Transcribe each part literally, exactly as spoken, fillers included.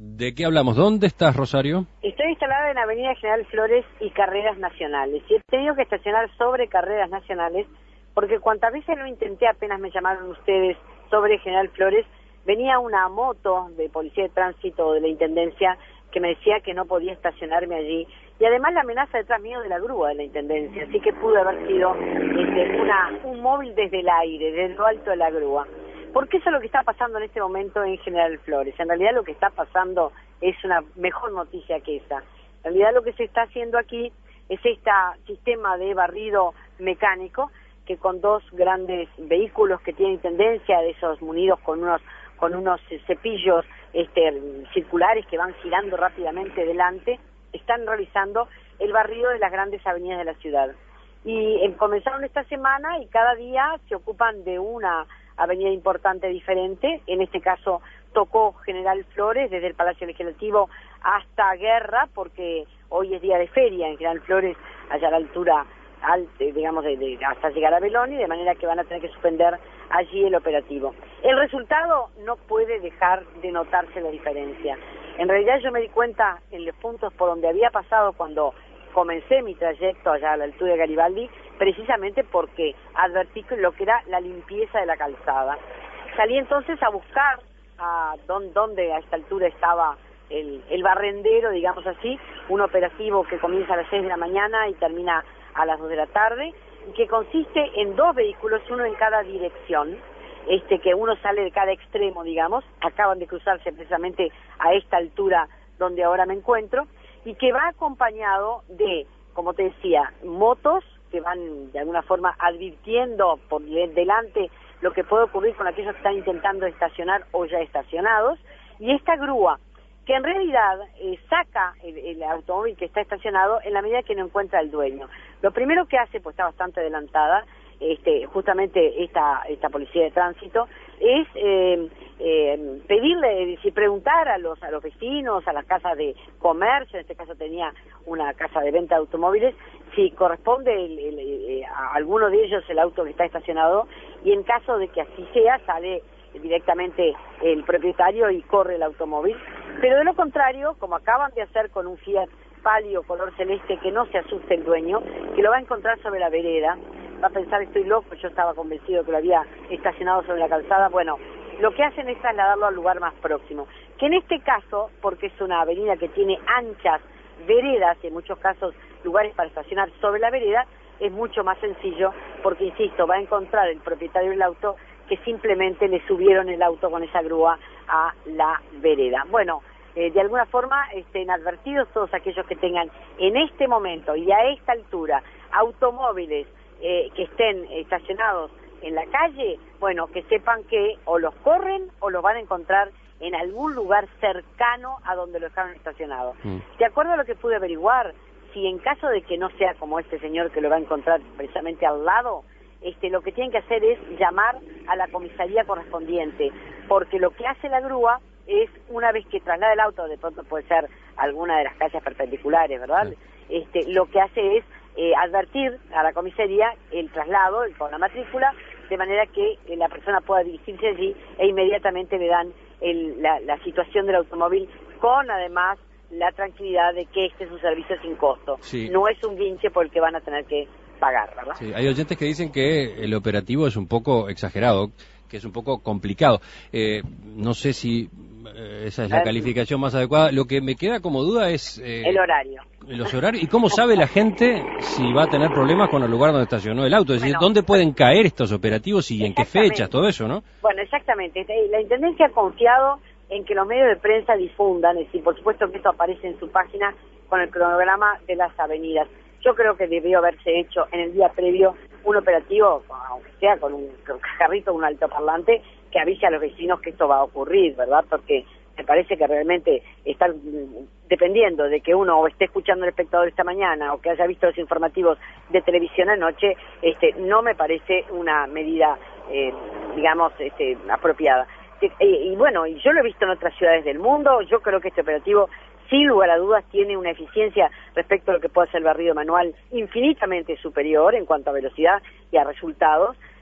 ¿De qué hablamos? ¿Dónde estás, Rosario? Estoy instalada en Avenida General Flores y Carreras Nacionales. Y he tenido que estacionar sobre Carreras Nacionales porque cuantas veces lo intenté, apenas me llamaron ustedes sobre General Flores, venía una moto de policía de tránsito de la Intendencia que me decía que no podía estacionarme allí. Y además la amenaza detrás mío de la grúa de la Intendencia. Así que pudo haber sido este, una, un móvil desde el aire, desde lo alto de la grúa. Porque eso es lo que está pasando en este momento en General Flores. En realidad lo que está pasando es una mejor noticia que esa. En realidad lo que se está haciendo aquí es este sistema de barrido mecánico que con dos grandes vehículos que tienen tendencia, de esos munidos con unos con unos cepillos este, circulares que van girando rápidamente delante, están realizando el barrido de las grandes avenidas de la ciudad. Y eh, comenzaron esta semana y cada día se ocupan de una avenida importante diferente. En este caso tocó General Flores desde el Palacio Legislativo hasta Guerra, porque hoy es día de feria en General Flores, allá a la altura al, digamos de, de, hasta llegar a Beloni, de manera que van a tener que suspender allí el operativo. El resultado no puede dejar de notarse la diferencia. En realidad yo me di cuenta en los puntos por donde había pasado cuando comencé mi trayecto allá a la altura de Garibaldi, precisamente porque advertí lo que era la limpieza de la calzada. Salí entonces a buscar a dónde, dónde a esta altura estaba el, el barrendero, digamos así, un operativo que comienza a las seis de la mañana y termina a las dos de la tarde, y que consiste en dos vehículos, uno en cada dirección, este que uno sale de cada extremo, digamos, acaban de cruzarse precisamente a esta altura donde ahora me encuentro, y que va acompañado de, como te decía, motos que van de alguna forma advirtiendo por delante lo que puede ocurrir con aquellos que están intentando estacionar o ya estacionados, y esta grúa que en realidad eh, saca el, el automóvil que está estacionado en la medida que no encuentra el dueño. Lo primero que hace, pues está bastante adelantada, este, justamente esta, esta policía de tránsito, es eh, eh, pedirle, es decir, preguntar a los, a los vecinos, a las casas de comercio, en este caso tenía una casa de venta de automóviles, si corresponde el, el, el, a alguno de ellos el auto que está estacionado, y en caso de que así sea, sale directamente el propietario y corre el automóvil. Pero de lo contrario, como acaban de hacer con un Fiat Palio color celeste, que no se asuste el dueño, que lo va a encontrar sobre la vereda, va a pensar estoy loco, yo estaba convencido que lo había estacionado sobre la calzada. Bueno, lo que hacen es trasladarlo al lugar más próximo, que en este caso, porque es una avenida que tiene anchas veredas, y en muchos casos lugares para estacionar sobre la vereda, es mucho más sencillo, porque insisto, va a encontrar el propietario del auto que simplemente le subieron el auto con esa grúa a la vereda. Bueno, eh, de alguna forma estén advertidos todos aquellos que tengan en este momento y a esta altura automóviles eh, que estén estacionados en la calle, bueno, que sepan que o los corren o los van a encontrar en algún lugar cercano a donde lo dejaron estacionado. Mm. De acuerdo a lo que pude averiguar, si en caso de que no sea como este señor que lo va a encontrar precisamente al lado, Este, lo que tienen que hacer es llamar a la comisaría correspondiente, porque lo que hace la grúa es, una vez que traslada el auto, de pronto puede ser alguna de las calles perpendiculares, ¿verdad? Sí. Este, lo que hace es eh, advertir a la comisaría el traslado con la matrícula, de manera que eh, la persona pueda dirigirse allí e inmediatamente le dan el, la, la situación del automóvil, con además la tranquilidad de que este es un servicio sin costo. Sí. No es un guinche por el que van a tener que pagar, ¿verdad? Sí, hay oyentes que dicen que el operativo es un poco exagerado, que es un poco complicado. Eh, no sé si eh, esa es la eh, calificación más adecuada. Lo que me queda como duda es... Eh, el horario. Los horarios. ¿Y cómo sabe la gente si va a tener problemas con el lugar donde estacionó el auto? Es decir, bueno, ¿dónde pueden caer estos operativos y en qué fechas, todo eso, no? Bueno, exactamente. La Intendencia ha confiado en que los medios de prensa difundan, es decir, por supuesto que esto aparece en su página con el cronograma de las avenidas. Yo creo que debió haberse hecho en el día previo un operativo, aunque sea con un carrito, un altoparlante, que avise a los vecinos que esto va a ocurrir, ¿verdad? Porque me parece que realmente estar dependiendo de que uno o esté escuchando el espectador esta mañana o que haya visto los informativos de televisión anoche, este, no me parece una medida, eh, digamos, este, apropiada. Y, y bueno, y yo lo he visto en otras ciudades del mundo. Yo creo que este operativo, sin lugar a dudas, tiene una eficiencia respecto a lo que puede hacer el barrido manual infinitamente superior en cuanto a velocidad y a resultados.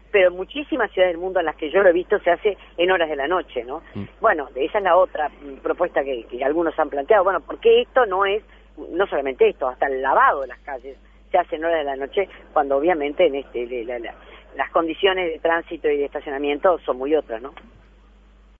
pero en muchísimas ciudades del mundo en las que yo lo he visto se hace en horas de la noche, ¿no? Mm. Bueno, esa es la otra propuesta que, que algunos han planteado. Bueno, ¿por qué esto no es, no solamente esto, hasta el lavado de las calles se hace en horas de la noche, cuando obviamente en este la, la, las condiciones de tránsito y de estacionamiento son muy otras, ¿no?